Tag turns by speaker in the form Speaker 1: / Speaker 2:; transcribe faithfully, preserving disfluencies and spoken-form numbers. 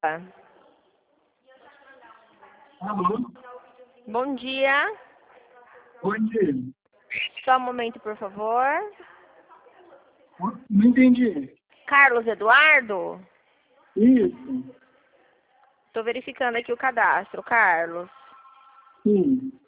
Speaker 1: Alô?
Speaker 2: Bom dia.
Speaker 1: Bom dia.
Speaker 2: Só um momento, por favor.
Speaker 1: Não entendi.
Speaker 2: Carlos Eduardo?
Speaker 1: Isso.
Speaker 2: Estou verificando aqui o cadastro, Carlos.
Speaker 1: Sim.